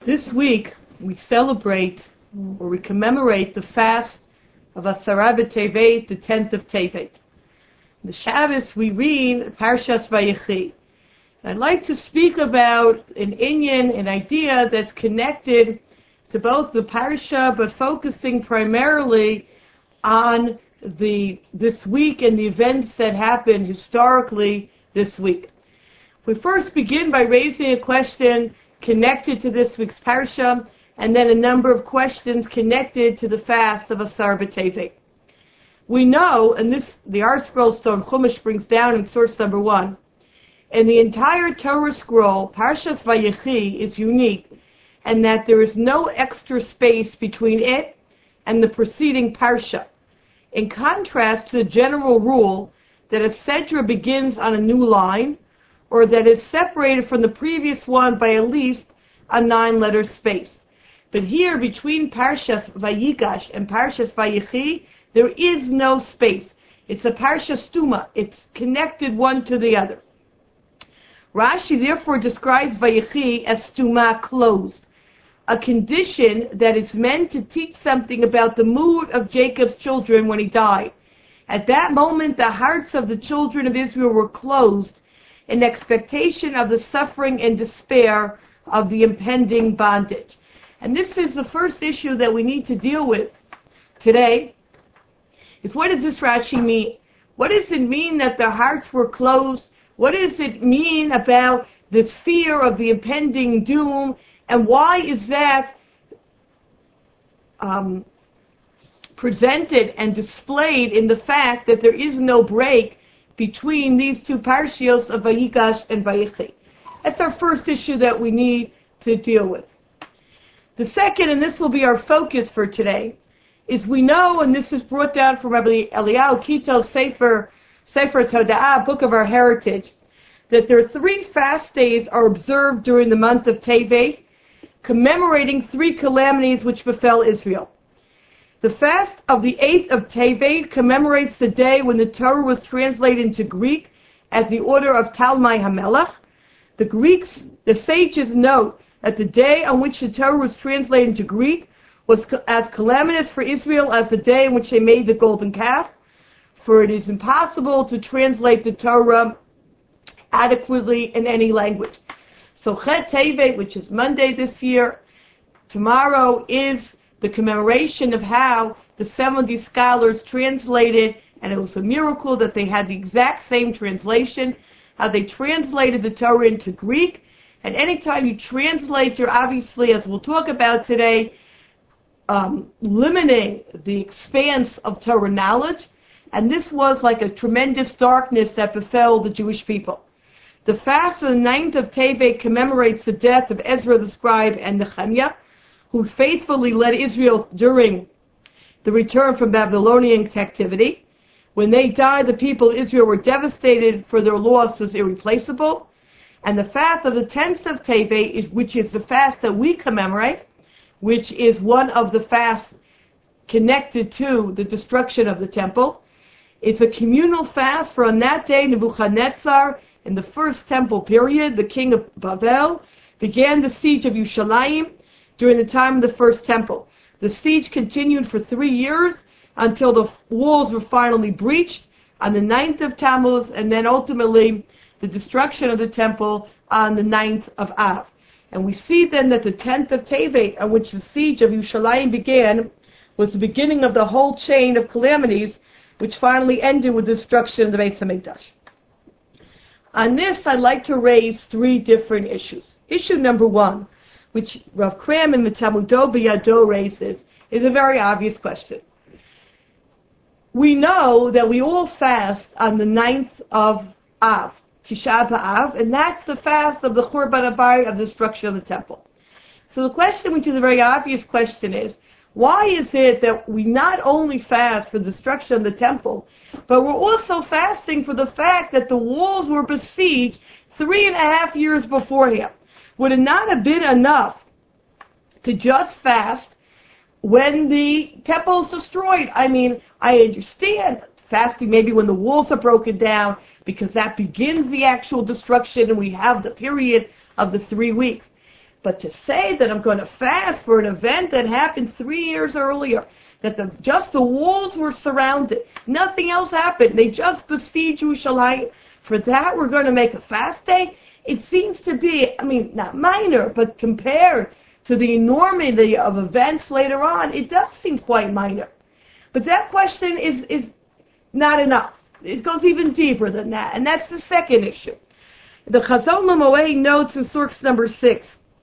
This week we celebrate or we commemorate the fast of Asara B'Tevet, the 10th of Tevet. The Shabbos we read Parshas Vayechi. I'd like to speak about an inyan, an idea that's connected to both the Parsha, but focusing primarily on this week and the events that happened historically this week. We first begin by raising a question connected to this week's Parsha, and then a number of questions connected to the fast of Asar B'Tevet. We know, and the ArtScroll Stone Chumash brings down in source number 1, in the entire Torah scroll, Parshas Vayechi is unique, and that there is no extra space between it and the preceding Parsha, in contrast to the general rule that a Sedra begins on a new line, or that is separated from the previous one by at least a 9-letter space. But here, between Parshas Vayigash and Parshas Vayechi, there is no space. It's a Parsha Stuma. It's connected one to the other. Rashi therefore describes Vayechi as Stuma, closed, a condition that is meant to teach something about the mood of Jacob's children when he died. At that moment, the hearts of the children of Israel were closed in expectation of the suffering and despair of the impending bondage. And this is the first issue that we need to deal with today, is what does this Rashi mean? What does it mean that their hearts were closed? What does it mean about this fear of the impending doom? And why is that presented and displayed in the fact that there is no break between these two parshios of Vayigash and Vayechi? That's our first issue that we need to deal with. The second, and this will be our focus for today, is we know, and this is brought down from Rabbi Eliyahu Kito, Sefer Toda'ah, Book of Our Heritage, that there are 3 fast days are observed during the month of Tevet, commemorating 3 calamities which befell Israel. The fast of the 8th of Tevet commemorates the day when the Torah was translated into Greek as the order of Talmai HaMelech. The sages note that the day on which the Torah was translated into Greek was as calamitous for Israel as the day in which they made the golden calf, for it is impossible to translate the Torah adequately in any language. So Chet Tevet, which is Monday this year, tomorrow is the commemoration of how the 70 scholars translated, and it was a miracle that they had the exact same translation, how they translated the Torah into Greek. And anytime you translate, you're obviously, as we'll talk about today, limiting the expanse of Torah knowledge. And this was like a tremendous darkness that befell the Jewish people. The fast of the 9th of Tevet commemorates the death of Ezra the scribe and Nehemiah, who faithfully led Israel during the return from Babylonian captivity. When they died, the people of Israel were devastated, for their loss was irreplaceable. And the fast of the 10th of Tevet, which is the fast that we commemorate, which is one of the fasts connected to the destruction of the temple, is a communal fast, for on that day Nebuchadnezzar, in the first temple period, the king of Babel, began the siege of Yerushalayim during the time of the first temple. The siege continued for 3 years until the walls were finally breached on the 9th of Tammuz, and then ultimately the destruction of the temple on the 9th of Av. And we see then that the 10th of Tevet, on which the siege of Yerushalayim began, was the beginning of the whole chain of calamities, which finally ended with the destruction of the Beis HaMikdash. On this, I'd like to raise 3 different issues. Issue number 1, which Rav Kram in the Talmudo B'Yado raises, is a very obvious question. We know that we all fast on the 9th of Av, Tisha B'Av, and that's the fast of the Churban HaBayit, of the destruction of the temple. So the question, which is a very obvious question, is, why is it that we not only fast for the destruction of the temple, but we're also fasting for the fact that the walls were besieged 3.5 years beforehand? Would it not have been enough to just fast when the temple is destroyed? I mean, I understand fasting maybe when the walls are broken down, because that begins the actual destruction and we have the period of the 3 weeks. But to say that I'm going to fast for an event that happened 3 years earlier, that just the walls were surrounded, nothing else happened, they just besieged Yerushalayim, for that we're going to make a fast day? It seems to be, not minor, but compared to the enormity of events later on, it does seem quite minor. But that question is not enough. It goes even deeper than that, and that's the second issue. The Chazon Lamoed notes in source number 6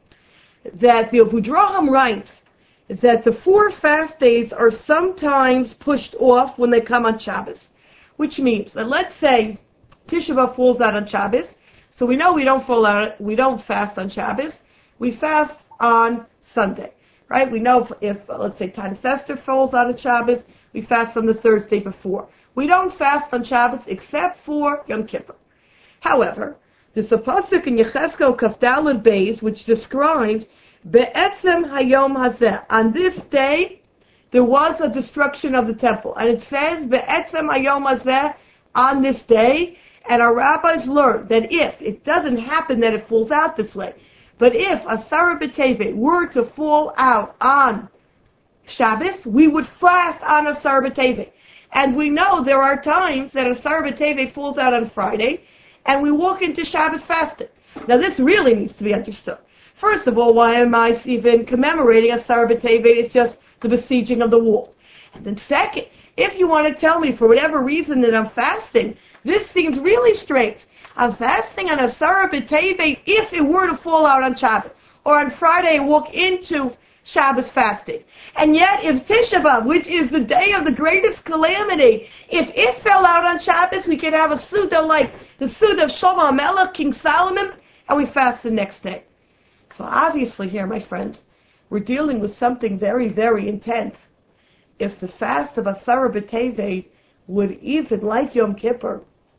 that the Avudraham writes that the 4 fast days are sometimes pushed off when they come on Shabbos, which means that let's say Tisha B'Av falls out on Shabbos, so we know we don't fast on Shabbos, we fast on Sunday, right? We know if let's say Tanis Esther falls out on Shabbos, we fast on the Thursday before. We don't fast on Shabbos except for Yom Kippur. However, there's a pasuk in Yechezkel Kaf Daled Beis which describes Be'etzem Hayom Hazeh. On this day, there was a destruction of the temple, and it says Be'etzem Hayom Hazeh, on this day. And our rabbis learned that if it doesn't happen that it falls out this way, but if Asara B'Tevet were to fall out on Shabbos, we would fast on Asara B'Tevet. And we know there are times that Asara B'Tevet falls out on Friday, and we walk into Shabbos fasting. Now this really needs to be understood. First of all, why am I even commemorating Asara B'Tevet? It's just the besieging of the wall. And then second, if you want to tell me for whatever reason that I'm fasting, this seems really strange. I'm fasting on Asara B'Tevet if it were to fall out on Shabbos, or on Friday walk into Shabbos fasting. And yet, if Tisha B'Av, which is the day of the greatest calamity, if it fell out on Shabbos, we could have a Suda like the Suda of Shlomo HaMelech, King Solomon, and we fast the next day. So obviously here, my friends, we're dealing with something very, very intense. If the fast of Asara B'Tevet would even, like Yom Kippur,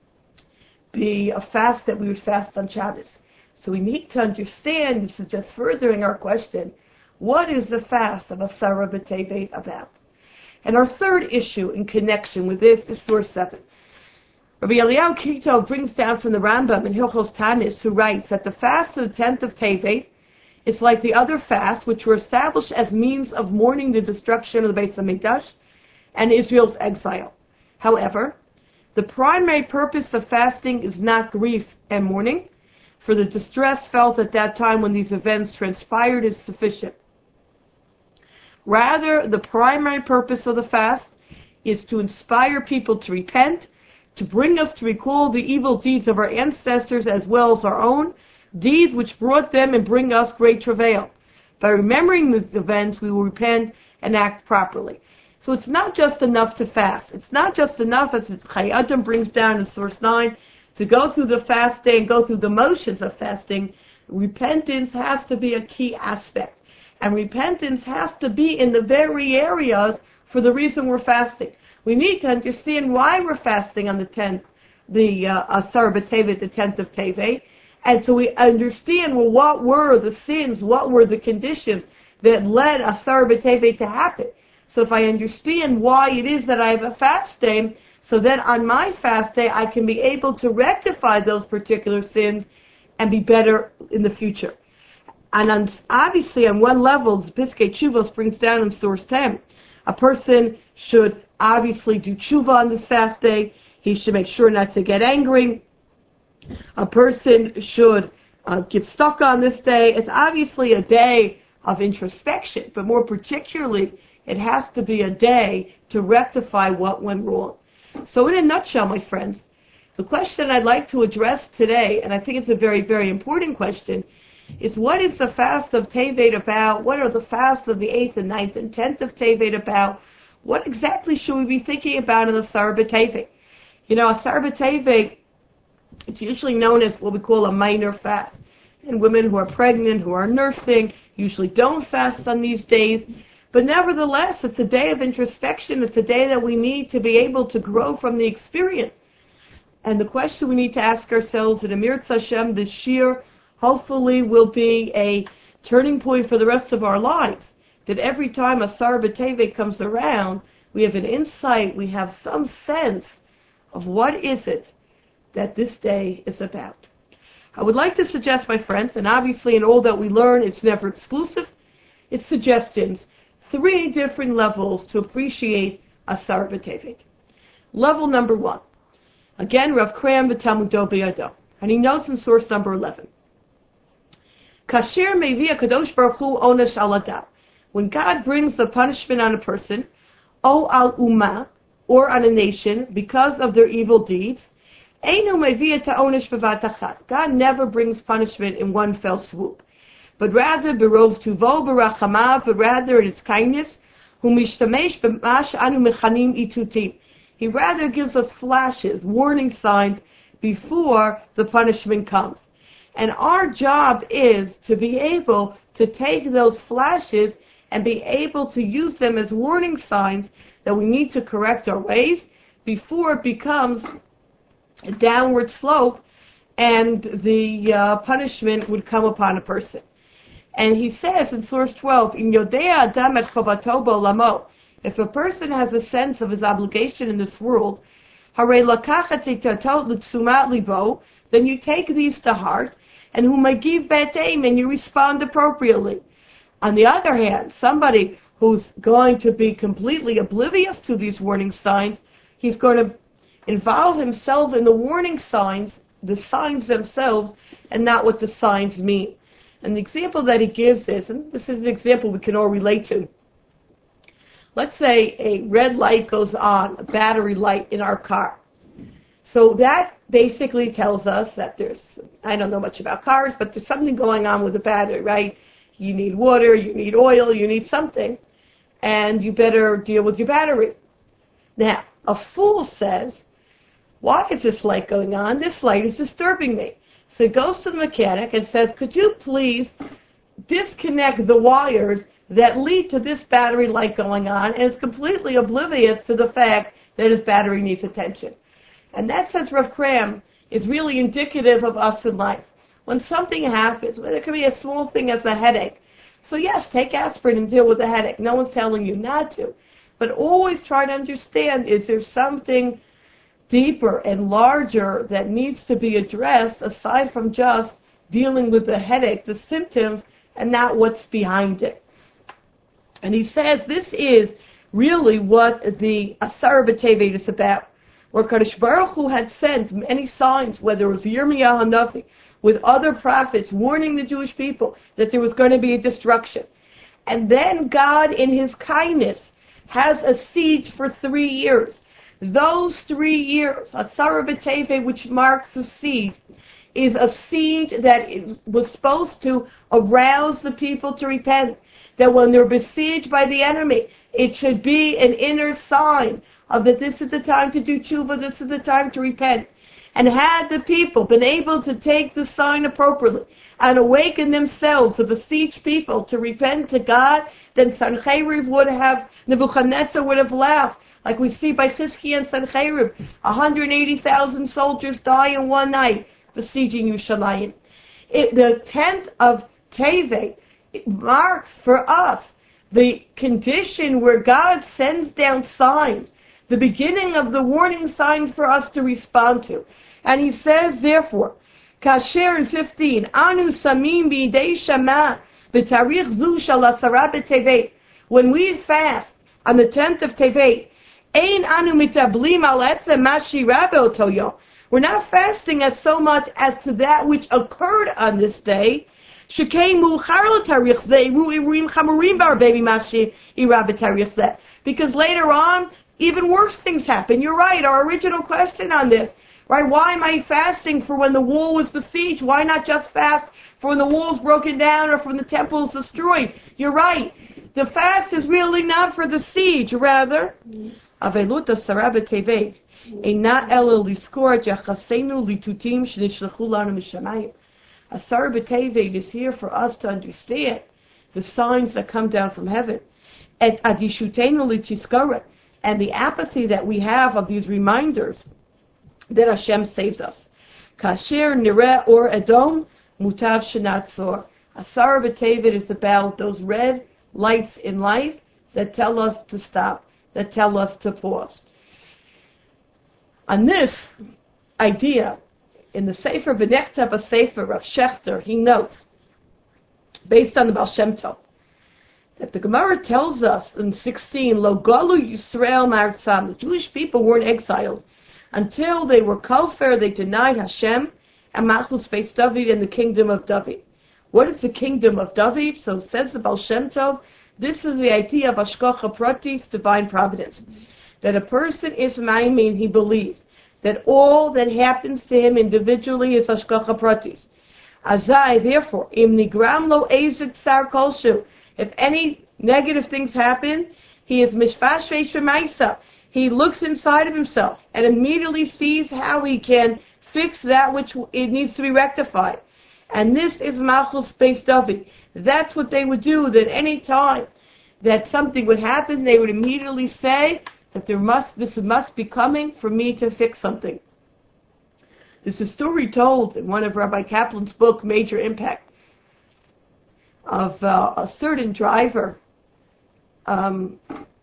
be a fast that we would fast on Shabbos. So we need to understand, this is just furthering our question, what is the fast of Asara B'Tevet about? And our third issue in connection with this is source 7. Rabbi Eliyahu Kito brings down from the Rambam in Hilchos Tanis, who writes that the fast of the 10th of Tevet is like the other fasts, which were established as means of mourning the destruction of the Beis HaMikdash and Israel's exile. However, the primary purpose of fasting is not grief and mourning, for the distress felt at that time when these events transpired is sufficient. Rather, the primary purpose of the fast is to inspire people to repent, to bring us to recall the evil deeds of our ancestors as well as our own, deeds which brought them and bring us great travail. By remembering these events, we will repent and act properly. So it's not just enough to fast. It's not just enough, as Chayei Adam brings down in source 9, to go through the fast day and go through the motions of fasting. Repentance has to be a key aspect. And repentance has to be in the very areas for the reason we're fasting. We need to understand why we're fasting on the 10th, the Asara B'Tevet, the 10th of Tevet. And so we understand, well, what were the sins, what were the conditions that led Asara B'Tevet to happen. So if I understand why it is that I have a fast day, so then on my fast day I can be able to rectify those particular sins and be better in the future. And obviously on one level, Piskei Teshuvos brings down in source 10, a person should obviously do tshuva on this fast day. He should make sure not to get angry. A person should give tzedakah on this day. It's obviously a day of introspection, but more particularly, it has to be a day to rectify what went wrong. So in a nutshell, my friends, the question I'd like to address today, and I think it's a very, very important question, is what is the fast of Tevet about? What are the fasts of the 8th and 9th and 10th of Tevet about? What exactly should we be thinking about in the Asara B'Tevet? You know, Asara B'Tevet, it's usually known as what we call a minor fast. And women who are pregnant, who are nursing, usually don't fast on these days. But nevertheless, it's a day of introspection. It's a day that we need to be able to grow from the experience. And the question we need to ask ourselves at Amir Hashem this year hopefully will be a turning point for the rest of our lives. That every time Asara B'Tevet comes around, we have an insight, we have some sense of what is it that this day is about. I would like to suggest, my friends, and obviously in all that we learn, it's never exclusive, it's suggestions, 3 different levels to appreciate Asar B'Tevet. Level number 1. Again, Rav Kram v'Talmudo b'Yado. And he notes in source number 11. Kasher mevi HaKadosh Baruch Hu onesh al adam. When God brings the punishment on a person, o al ummah, or on a nation, because of their evil deeds, einu mevi et ha'onesh b'vat achat. God never brings punishment in one fell swoop, but rather berov tuvo b'rachamav, but rather in its kindness, hu mishtamesh b'mash anu mechanim itutim. He rather gives us flashes, warning signs, before the punishment comes. And our job is to be able to take those flashes and be able to use them as warning signs that we need to correct our ways before it becomes a downward slope and the punishment would come upon a person. And he says in source 12, "In Yodea Adam et Chovato b'olamo," if a person has a sense of his obligation in this world, "Harei lakachat etatot l'tzumat libo," then you take these to heart, and who may give be'etim, and you respond appropriately. On the other hand, somebody who's going to be completely oblivious to these warning signs, he's going to involve himself in the warning signs, the signs themselves, and not what the signs mean. And the example that he gives is, and this is an example we can all relate to. Let's say a red light goes on, a battery light in our car. So that basically tells us that there's, I don't know much about cars, but there's something going on with the battery, right? You need water, you need oil, you need something, and you better deal with your battery. Now, a fool says, why is this light going on? This light is disturbing me. So he goes to the mechanic and says, could you please disconnect the wires that lead to this battery light going on, and is completely oblivious to the fact that his battery needs attention. And that, says Rav Kram, is really indicative of us in life. When something happens, it could be a small thing as a headache. So yes, take aspirin and deal with the headache. No one's telling you not to. But always try to understand, is there something deeper and larger that needs to be addressed aside from just dealing with the headache, the symptoms, and not what's behind it. And he says this is really what the Asar B'Tevet is about, where Kadosh Baruch Hu had sent many signs, whether it was Yirmiyahu HaNavi, with other prophets warning the Jewish people that there was going to be a destruction. And then God, in His kindness, has a siege for 3 years. Those 3 years, Asar B'Tevet, which marks the siege, is a siege that was supposed to arouse the people to repent. That when they're besieged by the enemy, it should be an inner sign of that this is the time to do tshuva, this is the time to repent. And had the people been able to take the sign appropriately and awaken themselves, the besieged people, to repent to God, then Sancheriv would have, Nebuchadnezzar would have laughed. Like we see by Chizkiah and Sancheriv, 180,000 soldiers die in one night besieging Yerushalayim. The 10th of Tevet, it marks for us the condition where God sends down signs, the beginning of the warning signs for us to respond to. And he says, therefore, Kasher in 15, Anu samim b'idei shama b'tarich zu shel asara b'tevet. When we fast on the 10th of Tevet, ein anu mitablim al etzem ma shira be'oto yom. We're not fasting as so much as to that which occurred on this day. Because later on, even worse things happen. You're right, our original question on this, right? Why am I fasting for when the wall was besieged? Why not just fast for when the wall's broken down or when the temple's destroyed? You're right. The fast is really not for the siege, rather. Avelut Asara B'Tevet. Asar B'Tevet is here for us to understand the signs that come down from heaven. And the apathy that we have of these reminders that Hashem saves us. Kasher nireh or Edom mutav shenatzor. Asar B'Tevet is about those red lights in life that tell us to stop, that tell us to pause. On this idea, in the Sefer V'nechtav Sefer of Shechter, he notes, based on the Baal Shem Tov, that the Gemara tells us in 16, Lo Galu Yisrael Ma'artzam, the Jewish people weren't exiled until they were kofar, they denied Hashem and Malchus Beis David and the kingdom of David. What is the kingdom of David? So says the Baal Shem Tov, this is the idea of Hashgacha Pratis, divine providence. That a person is ma'amin, he believes that all that happens to him individually is Hashgacha Pratis. Azai, therefore, im nigram lo ezid tsar kolshu, if any negative things happen, he is mishvashvei shemaisa. He looks inside of himself and immediately sees how he can fix that which it needs to be rectified. And this is Malchus Beis David. That's what they would do, that any time that something would happen, they would immediately say that this must be coming for me to fix something. This is a story told in one of Rabbi Kaplan's book, Major Impact, of a certain driver in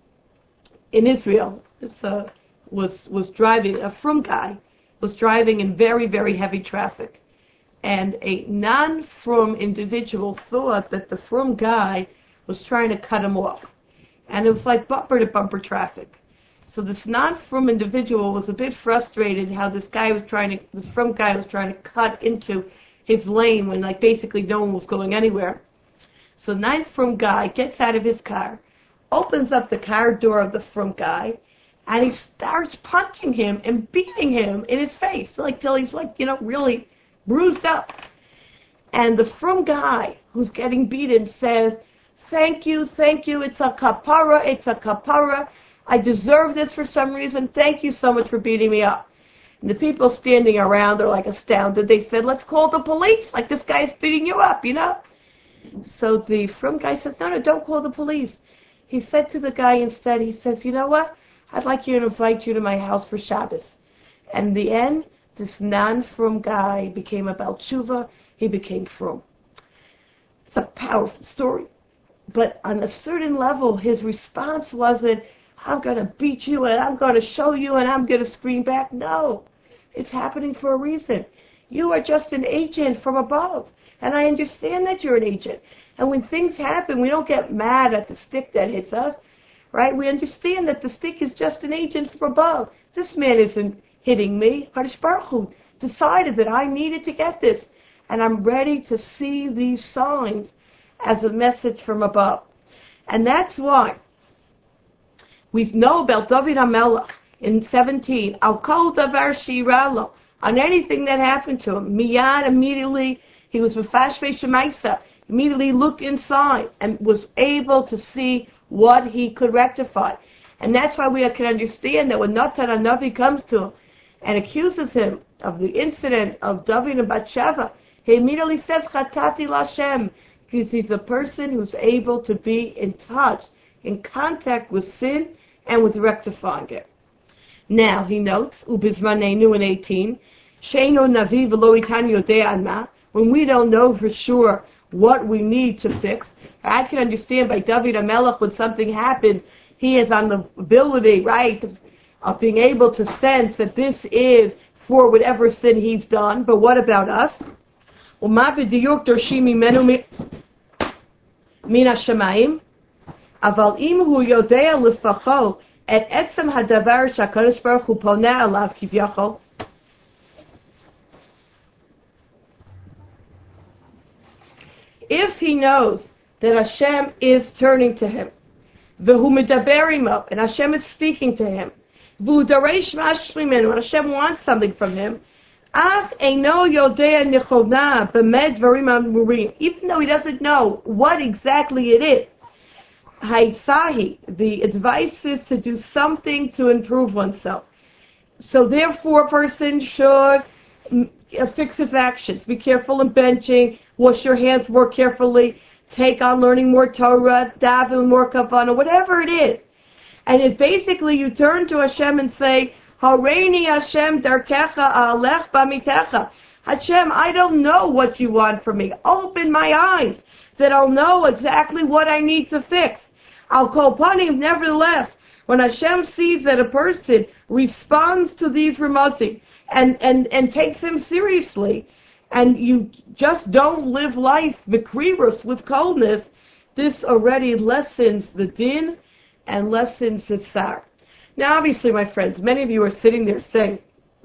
Israel. This was driving, a frum guy, was driving in very, very heavy traffic. And a non-frum individual thought that the frum guy was trying to cut him off. And it was like bumper-to-bumper traffic. So this non-frum individual was a bit frustrated how this frum guy was trying to cut into his lane when basically no one was going anywhere. So the non-frum guy gets out of his car, opens up the car door of the frum guy, and he starts punching him and beating him in his face, till he's really bruised up. And the frum guy who's getting beaten says, thank you, it's a kapara, I deserve this for some reason, thank you so much for beating me up. And the people standing around are astounded. They said, let's call the police, this guy's beating you up, So the frum guy says, no, don't call the police. He said to the guy instead, he says, you know what, I'd like you to invite you to my house for Shabbos. And in the end, this non-frum guy became a Baal Tshuva, he became frum. It's a powerful story. But on a certain level, his response wasn't, I'm going to beat you and I'm going to show you and I'm going to scream back. No, it's happening for a reason. You are just an agent from above. And I understand that you're an agent. And when things happen, we don't get mad at the stick that hits us, right? We understand that the stick is just an agent from above. This man isn't hitting me. Kadosh Baruch Hu decided that I needed to get this. And I'm ready to see these signs as a message from above. And that's why we know about David HaMelech in 17, Al Kol Davar Shiralo, on anything that happened to him. Miyad, immediately, he was Mefashvei Shemaisa, immediately looked inside and was able to see what he could rectify. And that's why we can understand that when Natan HaNavi comes to him and accuses him of the incident of David and Bathsheba, he immediately says, Chatati Lashem, because he's a person who's able to be in touch, in contact with sin and with rectifying it. Now, he notes, Ubizmanenu in 18, Sheino Navi v'lo itan yodei anma, when we don't know for sure what we need to fix. I can understand by David HaMelech when something happens, he is on the ability, right, of being able to sense that this is for whatever sin he's done. But what about us? Uma b'diyuk dorshim mimenu min hashamayim, aval im hu yodea lefacho et etzem hadavar shakadosh baruch hu poneh alav kivyachol. If he knows that Hashem is turning to him, v'hu medaber imo, and Hashem is speaking to him, v'hu daresh mashlimenu, and Hashem wants something from him, ach eino yodea nechona b'med dvarim amurim, even though he doesn't know what exactly it is, ha'itzahi, the advice is to do something to improve oneself. So therefore, a person should fix his actions. Be careful in benching, wash your hands more carefully, take on learning more Torah, daven more kavanah, whatever it is. And it basically you turn to Hashem and say, Hareini Hashem darkecha alech b'mitecha. Hashem, I don't know what you want from me. Open my eyes that I'll know exactly what I need to fix. Al kol panim, nevertheless, When Hashem sees that a person responds to these remazim and takes them seriously, and you just don't live life b'krirus, with coldness, this already lessens the din and lessens the tsar. Now, obviously, my friends, many of you are sitting there saying,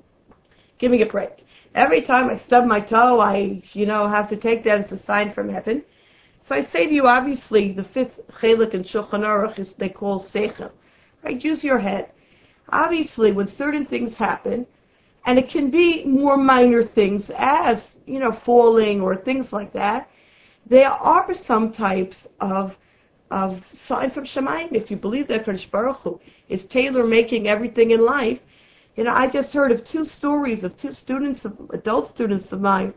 give me a break. Every time I stub my toe, I, have to take that as a sign from heaven. So I say to you, obviously, the fifth chelik in Shulchan Aruch is they call seichel. Right? Use your head. Obviously, when certain things happen, and it can be more minor things as, falling or things like that, there are some types of signs from Shemayim. If you believe that Kadosh Baruch Hu is tailor-making everything in life, I just heard of two stories of two adult students of mine,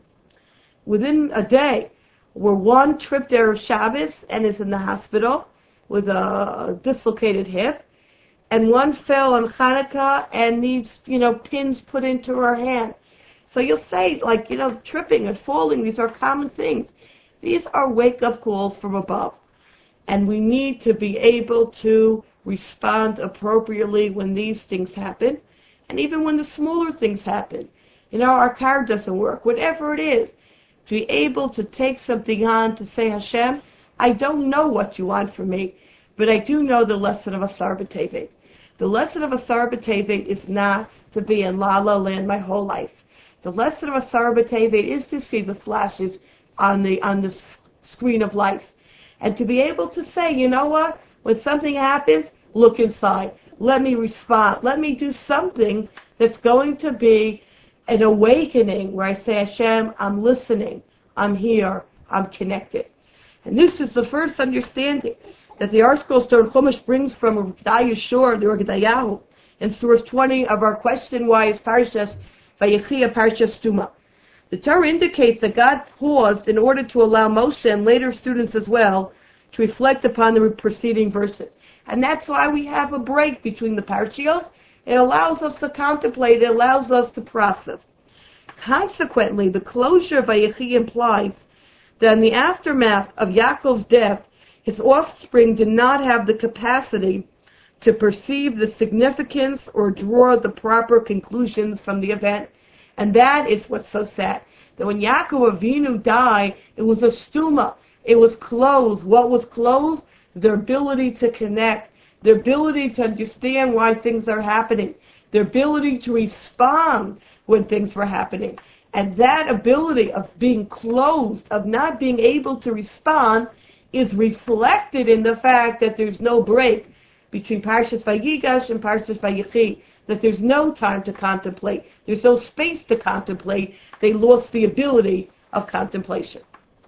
within a day, where one tripped Erev Shabbos and is in the hospital with a dislocated hip, and one fell on Hanukkah and needs, pins put into her hand. So you'll say, tripping and falling, these are common things. These are wake-up calls from above. And we need to be able to respond appropriately when these things happen, and even when the smaller things happen. Our car doesn't work, whatever it is. To be able to take something on to say, Hashem, I don't know what you want from me, but I do know the lesson of Asar B'Tevet. The lesson of Asar B'Tevet is not to be in La La Land my whole life. The lesson of Asar B'Tevet is to see the flashes on the screen of life. And to be able to say, you know what, when something happens, look inside. Let me respond. Let me do something that's going to be an awakening where I say, Hashem, I'm listening, I'm here, I'm connected. And this is the first understanding that the ArtScroll Stone Chumash brings from Rav Yeshua, the Orgedayahu, in source 20 of our question-wise Parshas Vayechi, Parshas Stuma. The Torah indicates that God paused in order to allow Moshe and later students as well to reflect upon the preceding verses. And that's why we have a break between the parshios. It allows us to contemplate, it allows us to process. Consequently, the closure of Vayechi implies that in the aftermath of Yaakov's death, his offspring did not have the capacity to perceive the significance or draw the proper conclusions from the event. And that is what's so sad. That when Yaakov Avinu died, it was a stuma. It was closed. What was closed? Their ability to connect. Their ability to understand why things are happening. Their ability to respond when things were happening. And that ability of being closed, of not being able to respond, is reflected in the fact that there's no break between Parshas Vayigash and Parshas Vayechi, that there's no time to contemplate. There's no space to contemplate. They lost the ability of contemplation.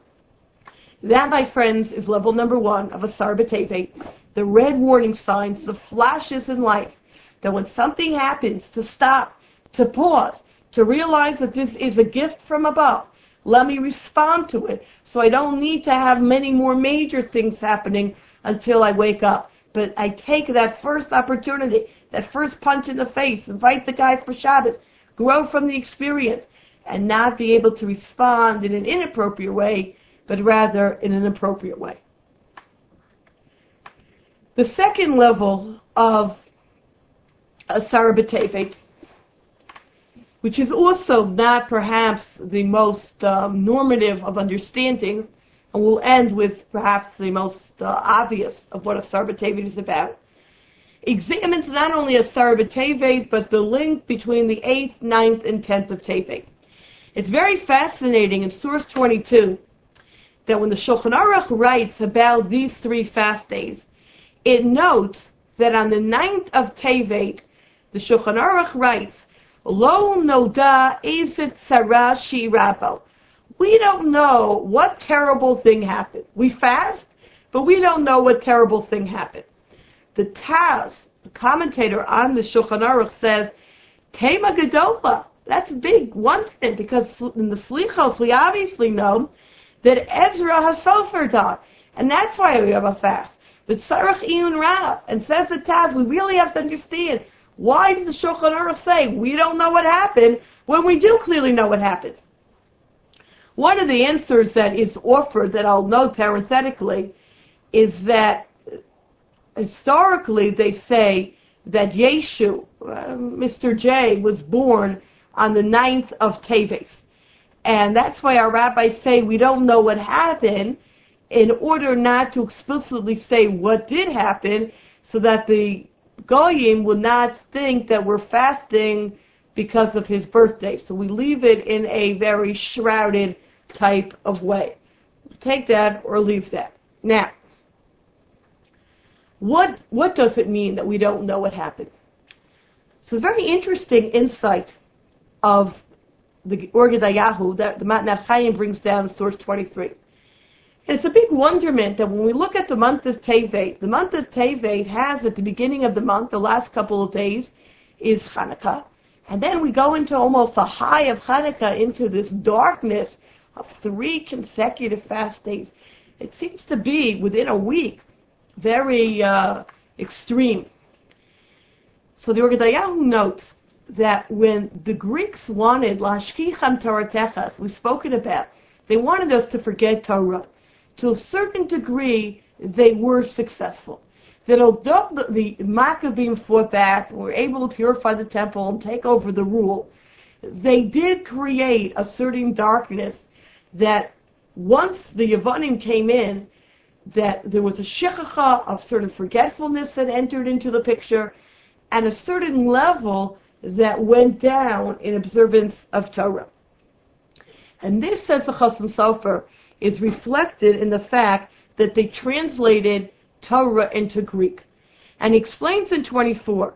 That, my friends, is level number 1 of Asar B'Tevet, the red warning signs, the flashes in life, that when something happens, to stop, to pause, to realize that this is a gift from above. Let me respond to it, so I don't need to have many more major things happening until I wake up. But I take that first opportunity, that first punch in the face, invite the guy for Shabbos, grow from the experience, and not be able to respond in an inappropriate way, but rather in an appropriate way. The second level of Asar B'Tevet, which is also not perhaps the most normative of understanding, and we'll end with perhaps the most obvious of what Asar B'Tevet is about, examines not only Asar B'Tevet, but the link between the 8th, 9th, and 10th of Tevet. It's very fascinating in source 22 that when the Shulchan Aruch writes about these 3 fast days, it notes that on the 9th of Tevet, the Shulchan Aruch writes, Lo noda ezet tzara shirabo. We don't know what terrible thing happened. We fast, but we don't know what terrible thing happened. The Taz, the commentator on the Shulchan Aruch, says, Tema Gedola. That's big, one thing, because in the Slichos we obviously know that Ezra HaSofer died, and that's why we have a fast. But Tzarech Iyun Rav, and says the Taz, we really have to understand, why does the Shulchan Aruch say we don't know what happened when we do clearly know what happened? One of the answers that is offered, that I'll note parenthetically, is that historically they say that Yeshu, Mr. J, was born on the 9th of Teves. And that's why our rabbis say we don't know what happened, in order not to explicitly say what did happen, so that the Goyim will not think that we're fasting because of his birthday. So we leave it in a very shrouded type of way. Take that or leave that. Now, what does it mean that we don't know what happened? So a very interesting insight of the Or Gedayahu that the Matnas Chaim brings down in source 23. And it's a big wonderment that when we look at the month of Tevet, the month of Tevet has at the beginning of the month, the last couple of days, is Hanukkah. And then we go into almost a high of Hanukkah, into this darkness of 3 consecutive fast days. It seems to be, within a week, very extreme. So the Or Gedayahu notes that when the Greeks wanted Lashkicham Toratechas, we've spoken about, they wanted us to forget Torah. To a certain degree, they were successful. That although the Maccabees fought back and were able to purify the temple and take over the rule, they did create a certain darkness that once the Yevonim came in, that there was a shechacha of certain forgetfulness that entered into the picture, and a certain level that went down in observance of Torah. And this, says the Chasam Sofer, is reflected in the fact that they translated Torah into Greek. And he explains in 24,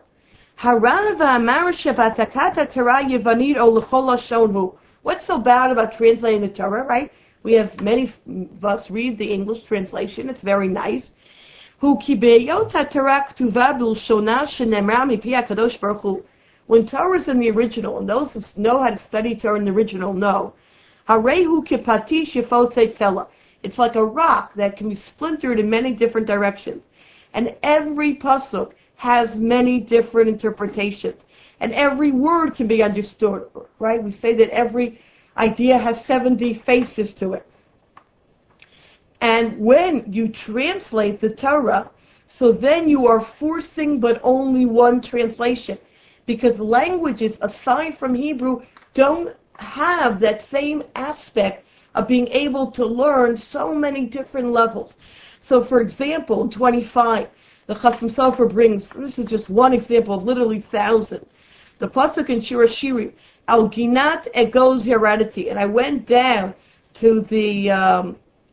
what's so bad about translating the Torah, right? We have many of us read the English translation, it's very nice. When Torah is in the original, and those who know how to study Torah in the original know, it's like a rock that can be splintered in many different directions. And every pasuk has many different interpretations. And every word can be understood, right? We say that every idea has 70 faces to it. And when you translate the Torah, so then you are forcing but only one translation. Because languages, aside from Hebrew, don't have that same aspect of being able to learn so many different levels. So, for example, in 25, the Chasam Sofer brings, this is just one example of literally thousands, the pasuk in Shir Hashirim, Al Ginat Egoz Heredity, and I went down to the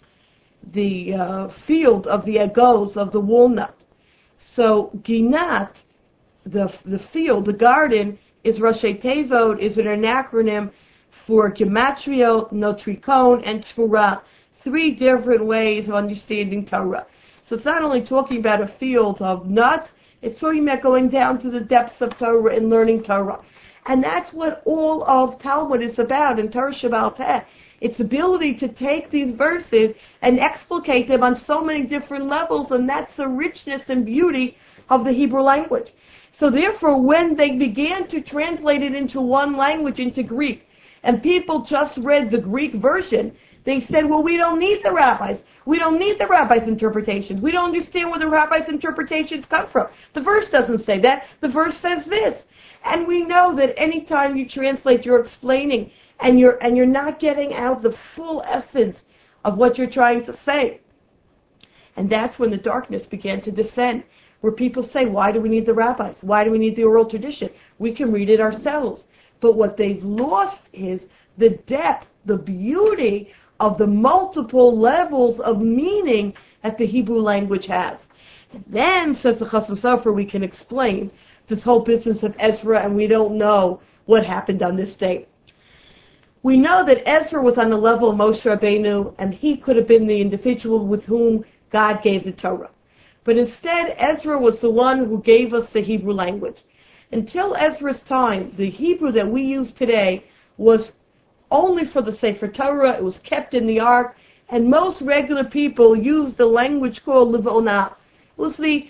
field of the Egoz, of the walnut. So, Ginat, the field, the garden, is Rashi Tevot, is an acronym for Gematria, Notricon, and Tfura. 3 different ways of understanding Torah. So it's not only talking about a field of nuts, it's talking about going down to the depths of Torah and learning Torah. And that's what all of Talmud is about in Torah Shebaal Peh. Its ability to take these verses and explicate them on so many different levels, and that's the richness and beauty of the Hebrew language. So therefore, when they began to translate it into one language, into Greek, and people just read the Greek version, they said, well, we don't need the rabbis. We don't need the rabbis' interpretations. We don't understand where the rabbis' interpretations come from. The verse doesn't say that. The verse says this. And we know that any time you translate, you're explaining, and you're not getting out the full essence of what you're trying to say. And that's when the darkness began to descend, where people say, why do we need the rabbis? Why do we need the oral tradition? We can read it ourselves. But what they've lost is the depth, the beauty of the multiple levels of meaning that the Hebrew language has. And then, says the Chasam Sofer, we can explain this whole business of Ezra, and we don't know what happened on this day. We know that Ezra was on the level of Moshe Rabbeinu, and he could have been the individual with whom God gave the Torah. But instead, Ezra was the one who gave us the Hebrew language. Until Ezra's time, the Hebrew that we use today was only for the Sefer Torah. It was kept in the Ark, and most regular people used the language called Livonah. It was the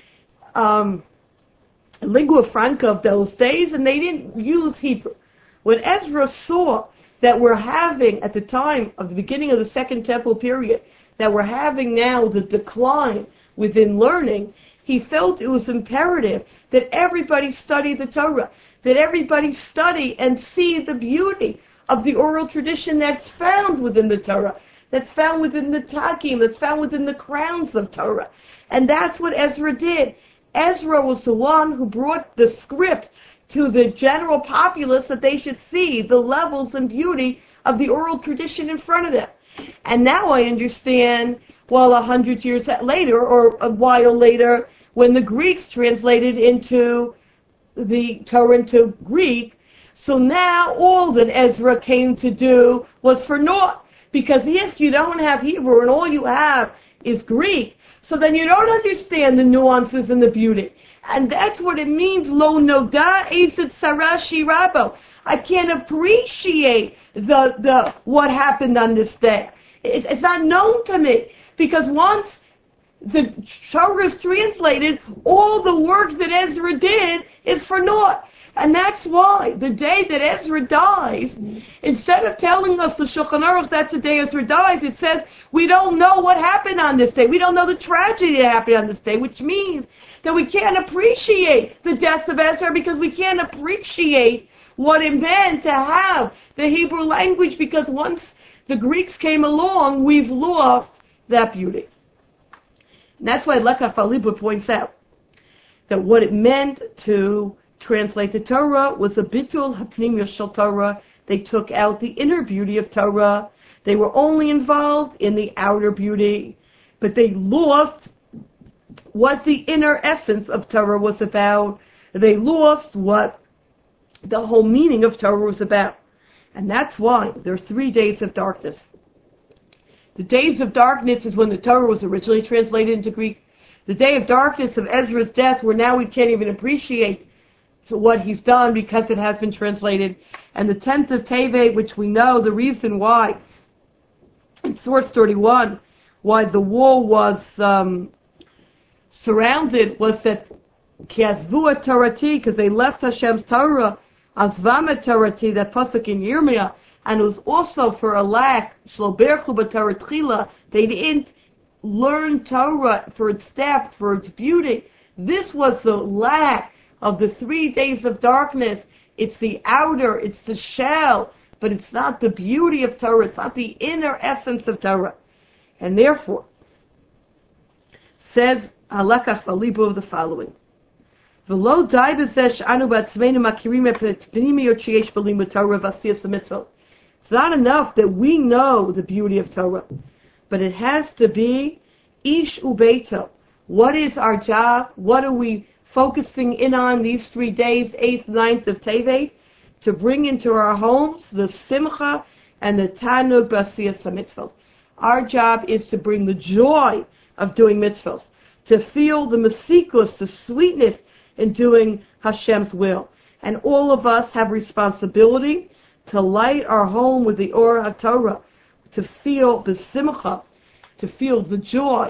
lingua franca of those days, and they didn't use Hebrew. When Ezra saw that we're having, at the time of the beginning of the Second Temple period, that we're having now the decline within learning, he felt it was imperative that everybody study the Torah, that everybody study and see the beauty of the oral tradition that's found within the Torah, that's found within the Takim, that's found within the crowns of Torah. And that's what Ezra did. Ezra was the one who brought the script to the general populace that they should see the levels and beauty of the oral tradition in front of them. And now I understand, well, 100 years later, or a while later, when the Greeks translated into the Torah into Greek, so now all that Ezra came to do was for naught. Because yes, you don't have Hebrew and all you have is Greek, so then you don't understand the nuances and the beauty. And that's what it means, lo noda eset sarashi rabo. I can't appreciate the what happened on this day. It's not known to me. Because once the Torah is translated, all the work that Ezra did is for naught. And that's why the day that Ezra dies, instead of telling us the Shulchan Aruch that's the day Ezra dies, it says we don't know what happened on this day. We don't know the tragedy that happened on this day, which means that we can't appreciate the death of Ezra because we can't appreciate what it meant to have the Hebrew language, because once the Greeks came along, we've lost that beauty. And that's why Lekach Alibur points out that what it meant to translate the Torah was a bitul hapnimiyus shel Torah. They took out the inner beauty of Torah. They were only involved in the outer beauty, but they lost what the inner essence of Torah was about. They lost what the whole meaning of Torah was about. And that's why there are 3 days of darkness. The days of darkness is when the Torah was originally translated into Greek. The day of darkness of Ezra's death, where now we can't even appreciate what he's done because it has been translated. And the 10th of Tevet, which we know the reason why, in source 31, why the wall was surrounded, was that Kiazvu Torati, because they left Hashem's Torah, Azvam Torati, that pasuk in Yirmiyah, and it was also for a lack, Shloberchu b'Torah Tchila, they didn't learn Torah for its depth, for its beauty. This was the lack of the 3 days of darkness. It's the outer, it's the shell, but it's not the beauty of Torah, it's not the inner essence of Torah. And therefore, says Lekach Alibur the following: V'lo dai b'zeh she'anu b'atzmeinu makirim et pnimiyot sheyesh b'limud Torah v'asiyas hamitzvot. It's not enough that we know the beauty of Torah, but it has to be ish ubeito. What is our job? What are we focusing in on these 3 days, 8th, 9th of Tevet, to bring into our homes the simcha and the tanug b'asiyas hamitzvot. Our job is to bring the joy of doing mitzvot, to feel the mesikus, the sweetness in doing Hashem's will. And all of us have responsibility to light our home with the Or HaTorah, to feel the simcha, to feel the joy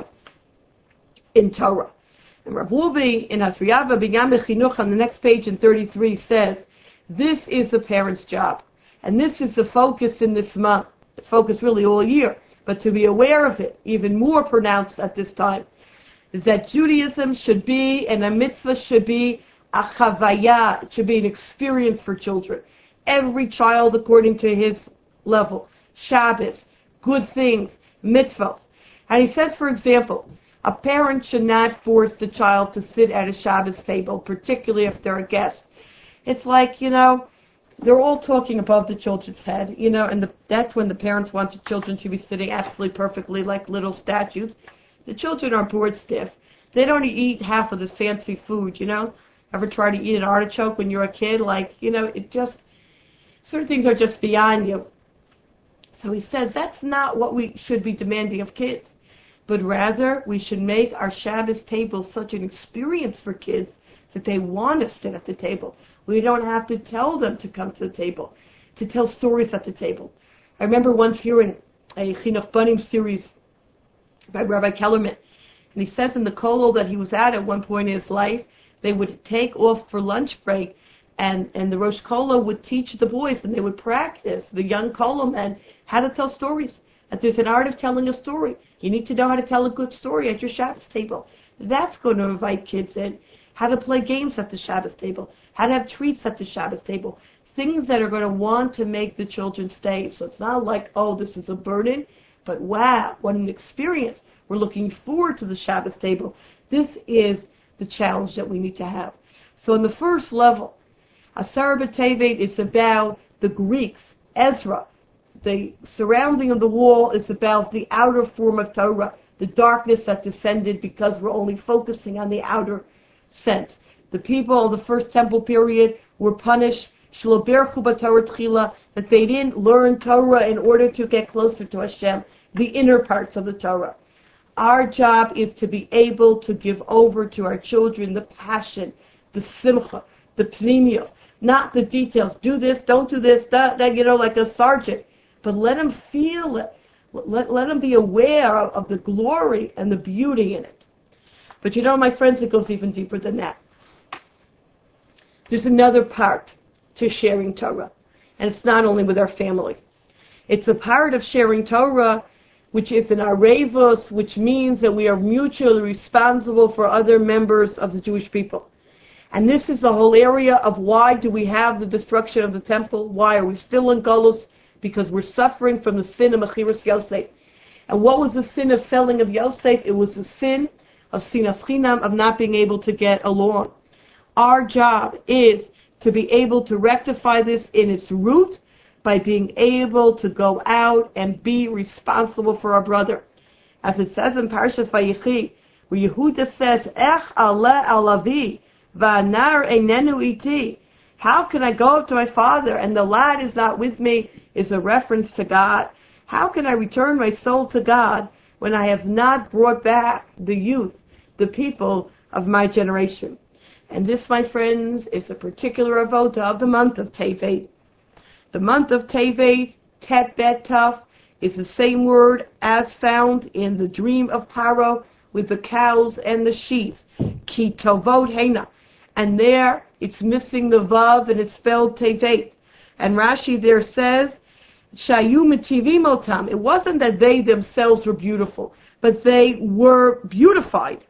in Torah. And Rav Wolbe in Asriyava Binyan Bechinuch on the next page in 33 says, this is the parent's job. And this is the focus in this month, the focus really all year, but to be aware of it, even more pronounced at this time, is that Judaism should be, and a mitzvah should be, a chavaya, it should be an experience for children. Every child according to his level. Shabbos, good things, mitzvahs. And he says, for example, a parent should not force the child to sit at a Shabbos table, particularly if they're a guest. It's like, they're all talking above the children's head, and that's when the parents want the children to be sitting absolutely perfectly like little statues. The children are bored stiff. They don't eat half of the fancy food, Ever try to eat an artichoke when you're a kid? It just, certain things are just beyond you. So he says that's not what we should be demanding of kids, but rather we should make our Shabbos table such an experience for kids that they want to sit at the table. We don't have to tell them to come to the table, to tell stories at the table. I remember once hearing a Chinuch Banim series by Rabbi Kellerman, and he says in the kollel that he was at one point in his life, they would take off for lunch break, and the Rosh Kollel would teach the boys, and they would practice, the young kollel men, how to tell stories. That there's an art of telling a story. You need to know how to tell a good story at your Shabbos table. That's going to invite kids in. How to play games at the Shabbos table. How to have treats at the Shabbos table. Things that are going to want to make the children stay. So it's not like, oh, this is a burden, but wow, what an experience. We're looking forward to the Shabbos table. This is the challenge that we need to have. So on the first level, Asar B'Tevet is about the Greeks, Ezra. The surrounding of the wall is about the outer form of Torah, the darkness that descended because we're only focusing on the outer sense. The people of the first temple period were punished, that they didn't learn Torah in order to get closer to Hashem, the inner parts of the Torah. Our job is to be able to give over to our children the passion, the simcha, the pnimiyos, not the details. Do this, don't do this, that like a sergeant. But let them feel it. Let them be aware of the glory and the beauty in it. But my friends, it goes even deeper than that. There's another part to sharing Torah. And it's not only with our family. It's a part of sharing Torah which is in our revos, which means that we are mutually responsible for other members of the Jewish people. And this is the whole area of why do we have the destruction of the temple? Why are we still in Golus? Because we're suffering from the sin of Mechiras Yosef. And what was the sin of selling of Yosef? It was the sin of Sinas Chinam, of not being able to get along. Our job is to be able to rectify this in its root by being able to go out and be responsible for our brother. As it says in Parshas Vayechi, where Yehuda says, Ech aleh al avi, va'anar einenu iti. How can I go up to my father and the lad is not with me, is a reference to God. How can I return my soul to God when I have not brought back the youth, the people of my generation? And this, my friends, is a particular avoda of the month of Tevet. The month of Tevet, Tet Bet Tav, is the same word as found in the dream of Paro with the cows and the sheep. Ki Tovot Hena. And there, it's missing the Vav and it's spelled Tevet. And Rashi there says, Shayu Mitivim Otam. It wasn't that they themselves were beautiful, but they were beautified.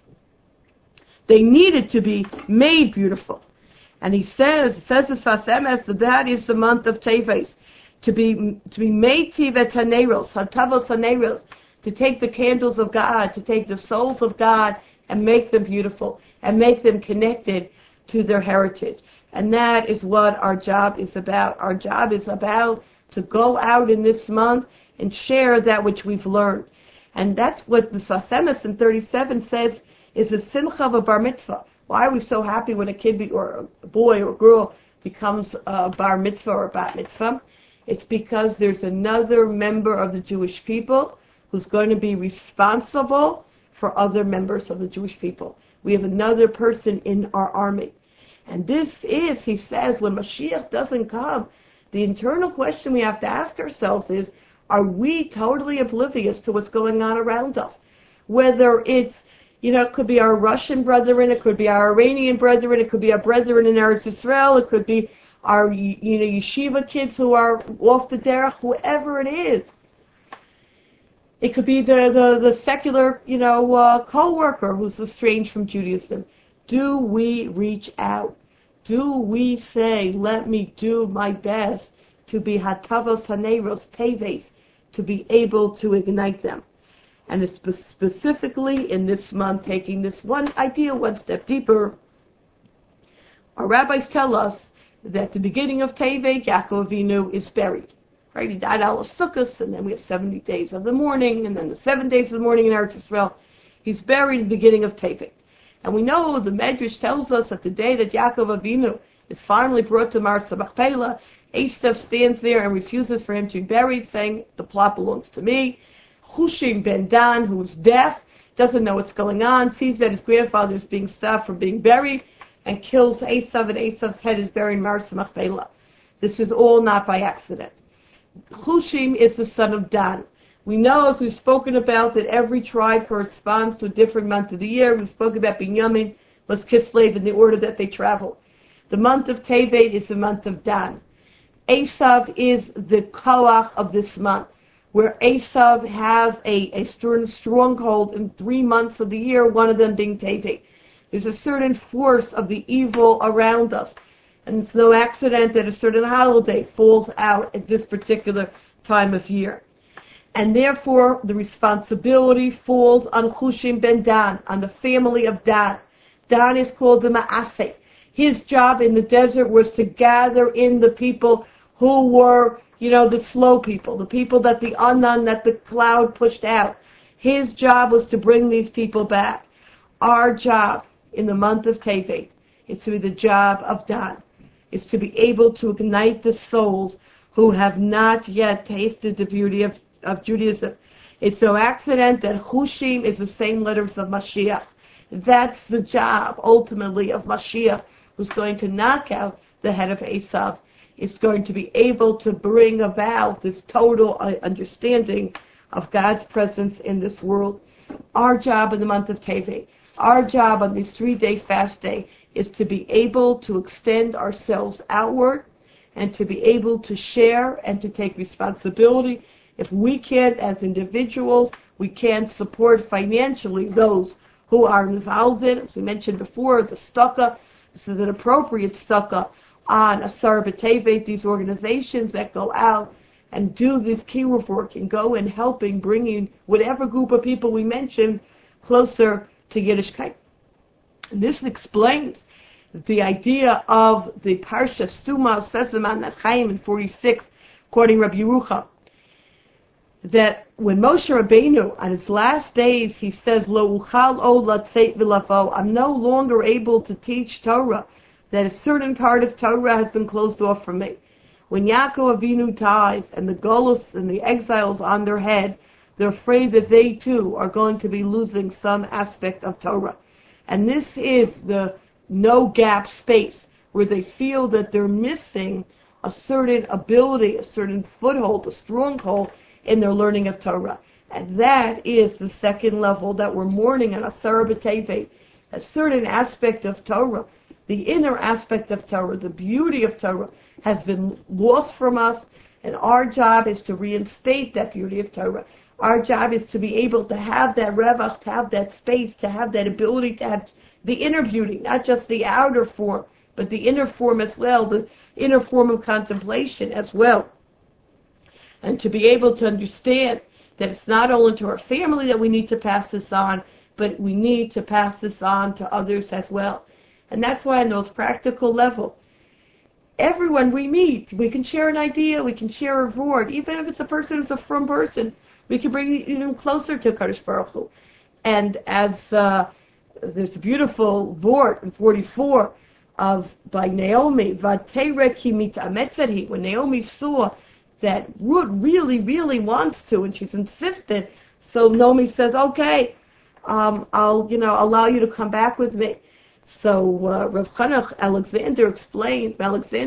They needed to be made beautiful. And he says the Sfas Emes, that is the month of Teves. To be made Tivet Haneros, Hatavos Haneros, to take the candles of God, to take the souls of God and make them beautiful and make them connected to their heritage. And that is what our job is about. Our job is about to go out in this month and share that which we've learned. And that's what the Sfas Emes in 37 says is the simcha of a bar mitzvah. Why are we so happy when a kid or a boy or a girl becomes a bar mitzvah or a bat mitzvah? It's because there's another member of the Jewish people who's going to be responsible for other members of the Jewish people. We have another person in our army. And this is, he says, when Mashiach doesn't come, the internal question we have to ask ourselves is, are we totally oblivious to what's going on around us? Whether it's, it could be our Russian brethren, it could be our Iranian brethren, it could be our brethren in Eretz Yisrael, it could be our, yeshiva kids who are off the derech, whoever it is. It could be the secular, co-worker who's estranged from Judaism. Do we reach out? Do we say, let me do my best to be hatavos haneros teves, to be able to ignite them? And it's specifically in this month, taking this one idea one step deeper. Our rabbis tell us that the beginning of Tevet, Yaakov Avinu is buried. Right? He died out of Sukkot, and then we have 70 days of the mourning, and then the 7 days of the mourning in Eretz Yisrael. He's buried at the beginning of Tevet. And we know the Medrash tells us that the day that Yaakov Avinu is finally brought to Marsa Machpelah, Esav stands there and refuses for him to be buried, saying, the plot belongs to me. Hushim ben Dan, who's deaf, doesn't know what's going on, sees that his grandfather is being stopped from being buried, and kills Esav, and Esav's head is buried in Marsa Machpelah. This is all not by accident. Hushim is the son of Dan. We know, as we've spoken about, that every tribe corresponds to a different month of the year. We spoke about Binyamin was Kislev in the order that they travel. The month of Tevet is the month of Dan. Esav is the koach of this month. where Esav has a certain stronghold in 3 months of the year, one of them being Tevet. There's a certain force of the evil around us. And it's no accident that a certain holiday falls out at this particular time of year. And therefore, the responsibility falls on Hushim ben Dan, on the family of Dan. Dan is called the Ma'aseh. His job in the desert was to gather in the people who were, the slow people, the people that the Anan, that the cloud pushed out. His job was to bring these people back. Our job in the month of Tevet is to be the job of Dan, is to be able to ignite the souls who have not yet tasted the beauty of Judaism. It's no accident that Hushim is the same letters of Mashiach. That's the job, ultimately, of Mashiach, who's going to knock out the head of Esav. It's going to be able to bring about this total understanding of God's presence in this world. Our job in the month of Tevet, our job on this 3-day fast day, is to be able to extend ourselves outward and to be able to share and to take responsibility. If we can't, as individuals, we can't support financially those who are involved in, as we mentioned before, the Stucca. This is an appropriate Stucca on Asar B'Tevet, these organizations that go out and do this kiruv work and go and helping bringing whatever group of people we mentioned closer to Yiddishkeit. And this explains the idea of the Parsha Stuma, says the Man Chaim in 46, quoting Rabbi Yerucham, that when Moshe Rabbeinu, on his last days, he says, Lo uchal o latzeit v'lavo, I'm no longer able to teach Torah, that a certain part of Torah has been closed off from me. When Yaakov Avinu dies and the Golus and the exiles on their head, they're afraid that they too are going to be losing some aspect of Torah. And this is the no-gap space where they feel that they're missing a certain ability, a certain foothold, a stronghold in their learning of Torah. And that is the second level that we're mourning on Asar B'Tevet, a certain aspect of Torah. The inner aspect of Torah, the beauty of Torah, has been lost from us, and our job is to reinstate that beauty of Torah. Our job is to be able to have that revach, to have that space, to have that ability, to have the inner beauty, not just the outer form, but the inner form as well, the inner form of contemplation as well. And to be able to understand that it's not only to our family that we need to pass this on, but we need to pass this on to others as well. And that's why on those practical level, everyone we meet, we can share an idea, we can share a word, even if it's a person who's a frum person, we can bring them closer to Kadosh Baruch Hu. And as there's a beautiful word in 44 by Naomi, Vaterek hi mit'ametzet, when Naomi saw that Ruth really, really wants to, and she's insistent, so Naomi says, okay, I'll allow you to come back with me. So Rav Chanach Alexander explains,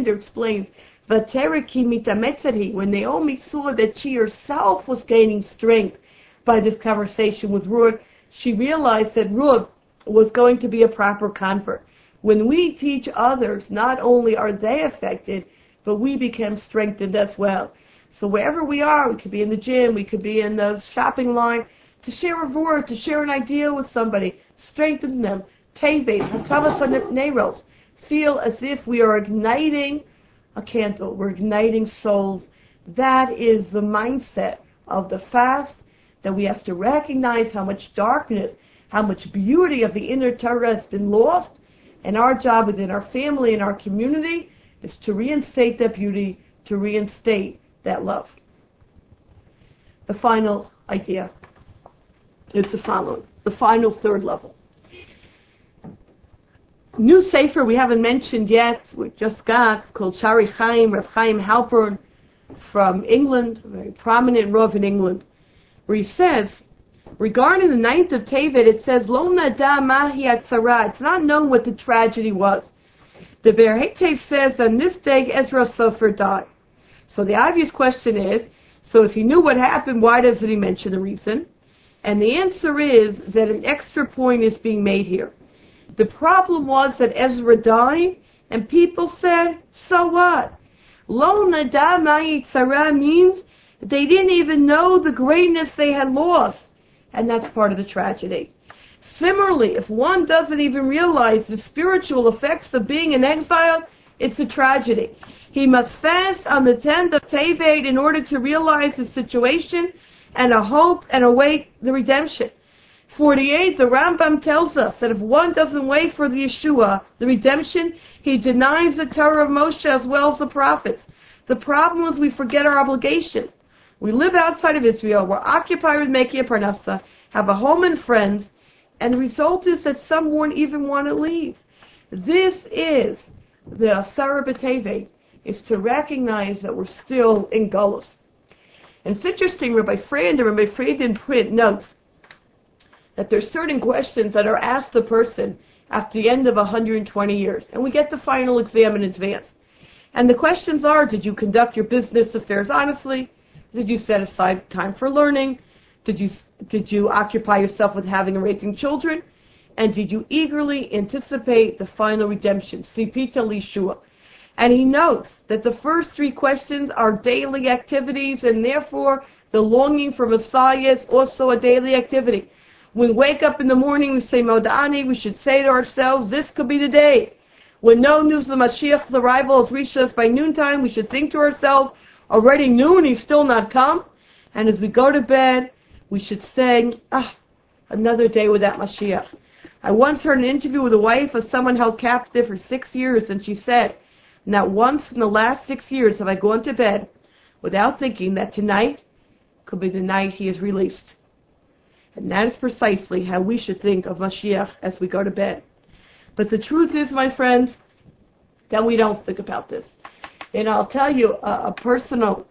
Vaterek hi mit'ametzet, when Naomi saw that she herself was gaining strength by this conversation with Ruth, she realized that Ruth was going to be a proper convert. When we teach others, not only are they affected, but we become strengthened as well. So wherever we are, we could be in the gym, we could be in the shopping line, to share a word, to share an idea with somebody, strengthen them. Tevet, Hatavas Neiros, feel as if we are igniting a candle, we're igniting souls. That is the mindset of the fast, that we have to recognize how much darkness, how much beauty of the inner Torah has been lost, and our job within our family and our community is to reinstate that beauty, to reinstate that love. The final idea is the following, the final third level. New Sefer we haven't mentioned yet, we just got, called Shari Chaim, Rav Chaim Halpern from England, a very prominent Rav in England, where he says, regarding the 9th of Tevet, it says, Lo nada mahi atzara, it's not known what the tragedy was. The Be'er Heitev says, on this day, Ezra Sofer died. So the obvious question is, so if he knew what happened, why doesn't he mention the reason? And the answer is that an extra point is being made here. The problem was that Ezra died, and people said, so what? Lo nada mahi tzara means They didn't even know the greatness they had lost. And that's part of the tragedy. Similarly, if one doesn't even realize the spiritual effects of being in exile, it's a tragedy. He must fast on the 10th of Tevet in order to realize the situation and a hope and await the redemption. 48, the Rambam tells us that if one doesn't wait for the Yeshua, the redemption, he denies the Torah of Moshe as well as the prophets. The problem is we forget our obligation. We live outside of Israel, we're occupied with making a parnasa, have a home and friends, and the result is that some won't even want to leave. This is the Asara B'Tevet, is to recognize that we're still in Golus. And it's interesting, Rabbi Frieden Print notes that there's certain questions that are asked the person after the end of 120 years. And we get the final exam in advance. And the questions are, did you conduct your business affairs honestly? Did you set aside time for learning? Did you occupy yourself with having and raising children? And did you eagerly anticipate the final redemption? Sipita Lishua. And he notes that the first three questions are daily activities, and therefore the longing for Messiah is also a daily activity. When we wake up in the morning, we say Moda'ani, we should say to ourselves, this could be the day. When no news of Mashiach's arrival has reached us by noontime, we should think to ourselves, already noon, he's still not come. And as we go to bed, we should say, another day without Mashiach. I once heard an interview with a wife of someone held captive for 6 years, and she said, not once in the last 6 years have I gone to bed without thinking that tonight could be the night he is released. And that is precisely how we should think of Mashiach as we go to bed. But the truth is, my friends, that we don't think about this. And I'll tell you a personal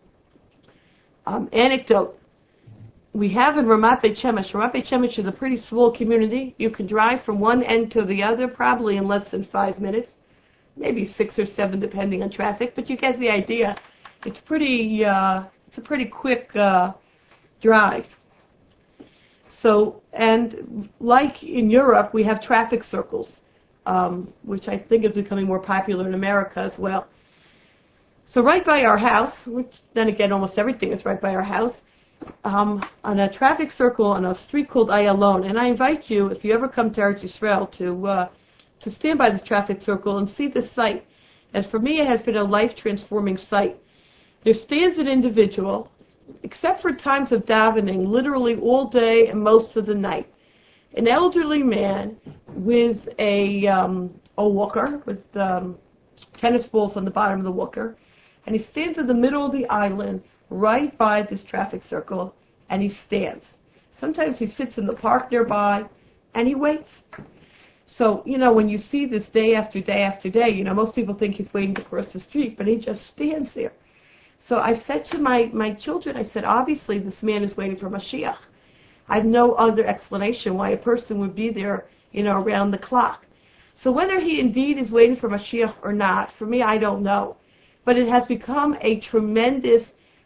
anecdote. We have in Ramat Beit Shemesh. Ramat Beit Shemesh is a pretty small community. You can drive from one end to the other probably in less than 5 minutes, maybe 6 or 7 depending on traffic. But you get the idea. It's a pretty quick drive. So, and like in Europe, we have traffic circles, which I think is becoming more popular in America as well. So right by our house, which then again almost everything is right by our house, on a traffic circle on a street called Ayalon. And I invite you, if you ever come to Eretz Yisrael, to stand by this traffic circle and see this site. And for me, it has been a life-transforming site. There stands an individual, except for times of davening, literally all day and most of the night. An elderly man with a walker, with tennis balls on the bottom of the walker, and he stands in the middle of the island, right by this traffic circle, and he stands. Sometimes he sits in the park nearby, and he waits. So, when you see this day after day after day, most people think he's waiting to cross the street, but he just stands there. So I said to my children, I said, obviously this man is waiting for Mashiach. I have no other explanation why a person would be there, around the clock. So whether he indeed is waiting for Mashiach or not, for me, I don't know. But it has become a tremendous,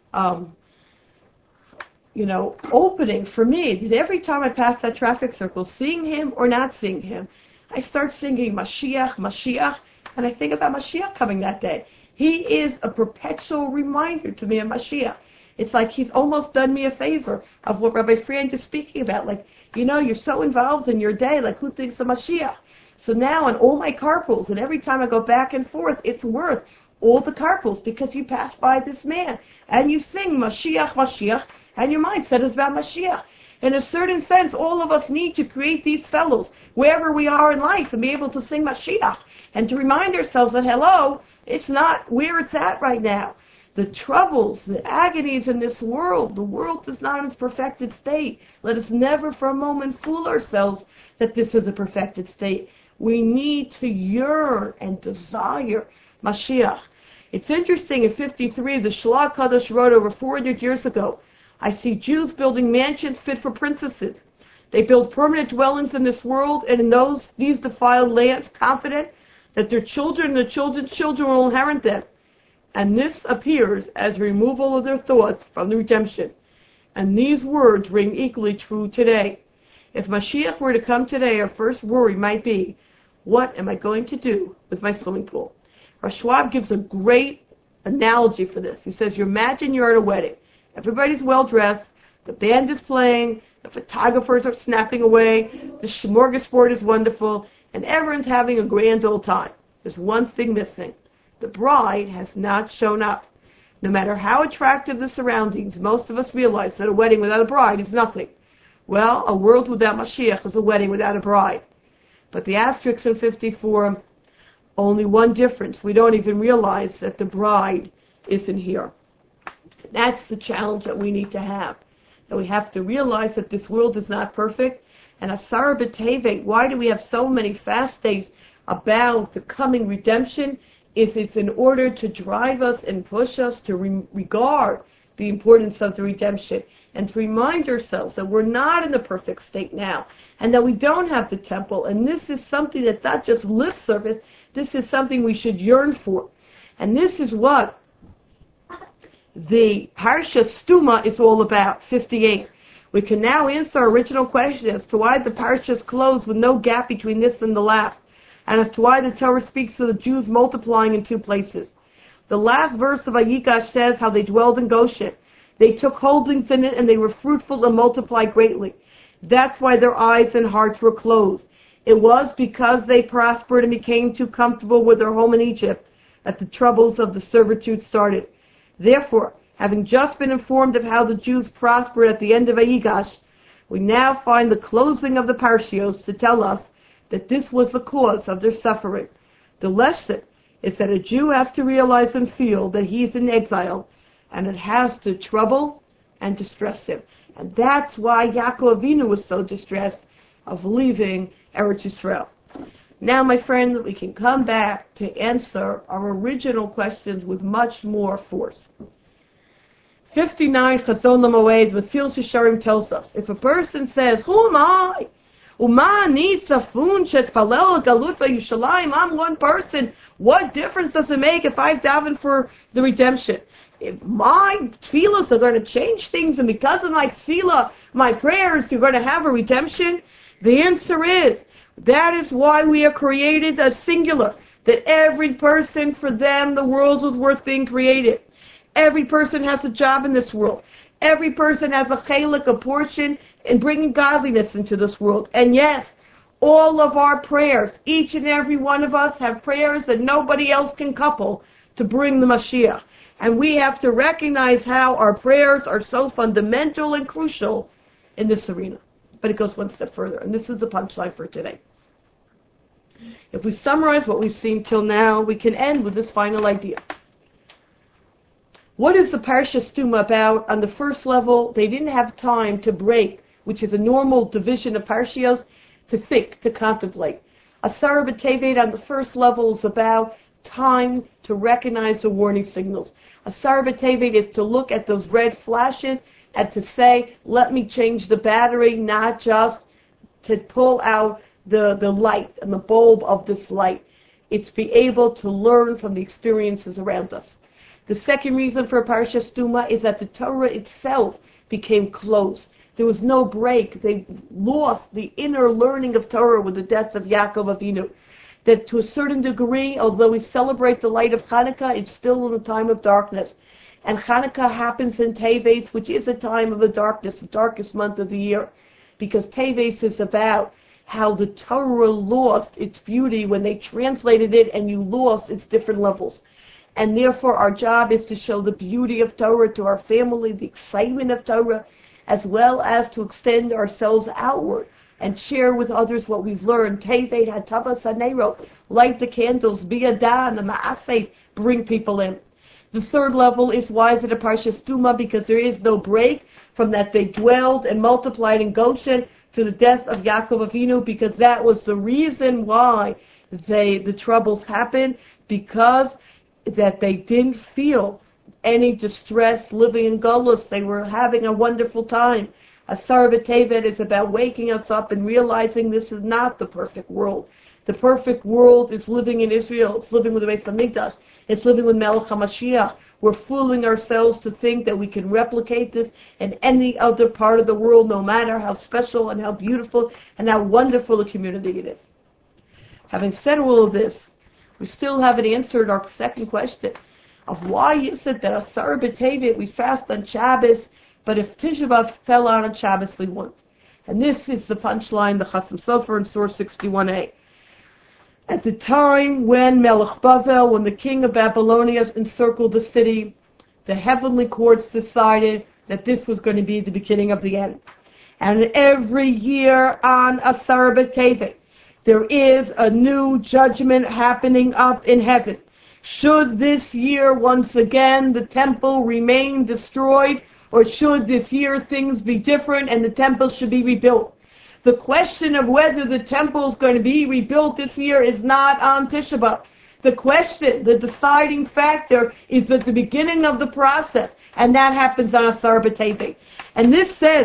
opening for me that every time I pass that traffic circle, seeing him or not seeing him, I start singing Mashiach, Mashiach, and I think about Mashiach coming that day. He is a perpetual reminder to me of Mashiach. It's like he's almost done me a favor of what Rabbi Friend is speaking about. Like, you're so involved in your day, like who thinks of Mashiach? So now on all my carpools, and every time I go back and forth, it's worth all the carpools because you pass by this man and you sing Mashiach, Mashiach, and your mindset is about Mashiach. In a certain sense, all of us need to create these fellows wherever we are in life and be able to sing Mashiach and to remind ourselves that, hello, it's not where it's at right now. The troubles, the agonies in this world, the world is not in its perfected state. Let us never for a moment fool ourselves that this is a perfected state. We need to yearn and desire Mashiach. It's interesting, in 53, the Shalach Kadosh wrote over 400 years ago, I see Jews building mansions fit for princesses. They build permanent dwellings in this world and in these defiled lands, confident that their children and their children's children will inherit them. And this appears as removal of their thoughts from the redemption. And these words ring equally true today. If Mashiach were to come today, our first worry might be, what am I going to do with my swimming pool? Rav Schwab gives a great analogy for this. He says, you imagine you're at a wedding. Everybody's well dressed. The band is playing. The photographers are snapping away. The smorgasbord is wonderful. And everyone's having a grand old time. There's one thing missing. The bride has not shown up. No matter how attractive the surroundings, most of us realize that a wedding without a bride is nothing. Well, a world without Mashiach is a wedding without a bride. But the asterisk in 54, only one difference. We don't even realize that the bride isn't here. That's the challenge that we need to have. That we have to realize that this world is not perfect. And Asar B'Tevet, why do we have so many fast days about the coming redemption? It's in order to drive us and push us to regard the importance of the redemption and to remind ourselves that we're not in the perfect state now and that we don't have the temple. And this is something that's not just lip service. This is something we should yearn for. And this is what the Parsha Stuma is all about, 58. We can now answer our original question as to why the Parsha is closed with no gap between this and the last, and as to why the Torah speaks of the Jews multiplying in two places. The last verse of Vayikash says how they dwelled in Goshen. They took holdings in it and they were fruitful and multiplied greatly. That's why their eyes and hearts were closed. It was because they prospered and became too comfortable with their home in Egypt that the troubles of the servitude started. Therefore, having just been informed of how the Jews prospered at the end of Vayikash, we now find the closing of the Parshios to tell us that this was the cause of their suffering. The lesson is that a Jew has to realize and feel that he is in exile, and it has to trouble and distress him. And that's why Yaakov Avinu was so distressed of leaving Eretz Yisrael. Now, my friends, we can come back to answer our original questions with much more force. 59, Chazon L'Moed, Mesil Shisharim tells us, if a person says, who am I? I'm one person. What difference does it make if I daven for the redemption? If my tefillos are going to change things, and because of my tefillah, my prayers, you're going to have a redemption? The answer is, that is why we are created as singular. That every person, for them, the world was worth being created. Every person has a job in this world. Every person has a chalik, a portion, in bringing godliness into this world. And yes, all of our prayers, each and every one of us have prayers that nobody else can couple to bring the Mashiach. And we have to recognize how our prayers are so fundamental and crucial in this arena. But it goes one step further, and this is the punchline for today. If we summarize what we've seen till now, we can end with this final idea. What is the Parsha Stuma about? On the first level, they didn't have time to break, which is a normal division of Parshios, to think, to contemplate. Asar B'Tevet on the first level is about time to recognize the warning signals. Asar B'Tevet is to look at those red flashes and to say, let me change the battery, not just to pull out the light and the bulb of this light. It's be able to learn from the experiences around us. The second reason for Parsha Stuma is that the Torah itself became closed. There was no break. They lost the inner learning of Torah with the death of Yaakov Avinu. That to a certain degree, although we celebrate the light of Hanukkah, it's still in a time of darkness. And Hanukkah happens in Teves, which is a time of the darkness, the darkest month of the year. Because Teves is about how the Torah lost its beauty when they translated it, and you lost its different levels. And therefore our job is to show the beauty of Torah to our family, the excitement of Torah, as well as to extend ourselves outward and share with others what we've learned. Tevet hatavas hanero, light the candles, biyadan, and ma'aseh, bring people in. The third level is why is it a Parsha Stuma? Because there is no break from that they dwelled and multiplied in Goshen to the death of Yaakov Avinu, because that was the reason why the troubles happened, because that they didn't feel any distress living in Golus. They were having a wonderful time. Asar B'Tevet is about waking us up and realizing this is not the perfect world. The perfect world is living in Israel. It's living with the Beis Hamikdash. It's living with Melech HaMashiach. We're fooling ourselves to think that we can replicate this in any other part of the world, no matter how special and how beautiful and how wonderful a community it is. Having said all of this, we still haven't answered our second question. of why is it that Asar B'Tevet we fast on Shabbos, but if Tisha B'Av fell out on Shabbos we won't. And this is the punchline, the Chasam Sofer in Source 61a. At the time when Melech Bavel, when the king of Babylonia encircled the city, the heavenly courts decided that this was going to be the beginning of the end. And every year on Asar B'Tevet, there is a new judgment happening up in heaven. Should this year once again the temple remain destroyed, or should this year things be different and the temple should be rebuilt? The question of whether the temple is going to be rebuilt this year is not on Tisha B'Av. The question, the deciding factor, is at the beginning of the process, and that happens on Asar B'Tevet. And this says,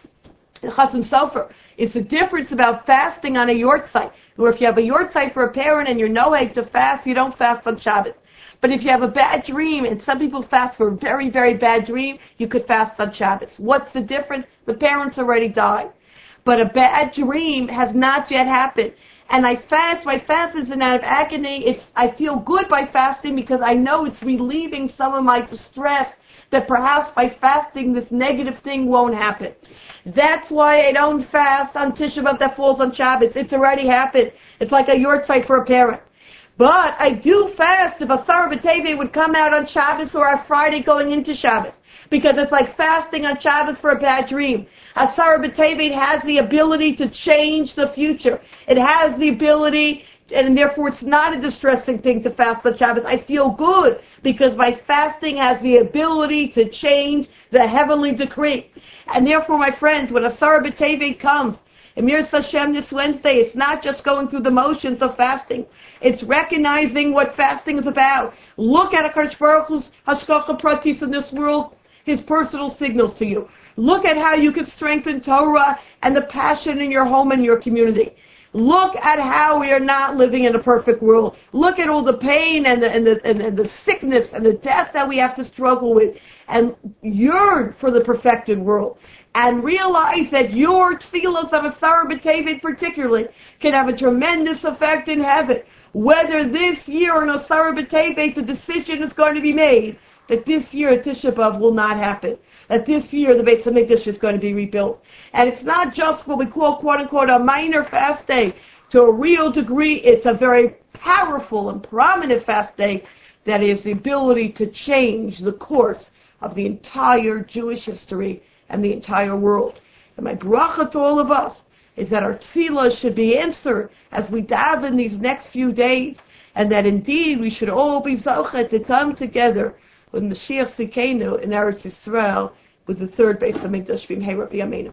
Chasam Sofer, it's a difference about fasting on a yortzeit, where if you have a yortzeit for a parent and you're noeg to fast, you don't fast on Shabbos. But if you have a bad dream, and some people fast for a very, very bad dream, you could fast on Shabbos. What's the difference? The parents already died. But a bad dream has not yet happened. And I fast, my fast isn't out of agony. I feel good by fasting because I know it's relieving some of my distress, that perhaps by fasting this negative thing won't happen. That's why I don't fast on Tisha B'Av that falls on Shabbos. It's already happened. It's like a yortzeit for a parent. But I do fast if Asar B'Tevet would come out on Shabbos or on Friday going into Shabbos. Because it's like fasting on Shabbos for a bad dream. Asar B'Tevet has the ability to change the future. It has the ability, and therefore it's not a distressing thing to fast on Shabbos. I feel good because my fasting has the ability to change the heavenly decree. And therefore, my friends, when Asar B'Tevet comes, Emir Hashem this Wednesday, it's not just going through the motions of fasting. It's recognizing what fasting is about. Look at HaKadosh Baruch Hu's Hashgacha Pratis in this world, his personal signals to you. Look at how you can strengthen Torah and the passion in your home and your community. Look at how we are not living in a perfect world. Look at all the pain and the sickness and the death that we have to struggle with, and yearn for the perfected world. And realize that your tefillos of Asar B'Tevet particularly can have a tremendous effect in heaven. Whether this year in Asar B'Tevet the decision is going to be made that this year Tisha B'Av will not happen. That this year the Beit HaMikdash is going to be rebuilt. And it's not just what we call, quote-unquote, a minor fast day. To a real degree, it's a very powerful and prominent fast day that is the ability to change the course of the entire Jewish history and the entire world. And my bracha to all of us is that our tefillah should be answered as we daven these next few days, and that indeed we should all be zocheh to come together when Mashiach Tzidkenu in Eretz Yisrael with the third Beit HaMikdash b'mheira b'yameinu.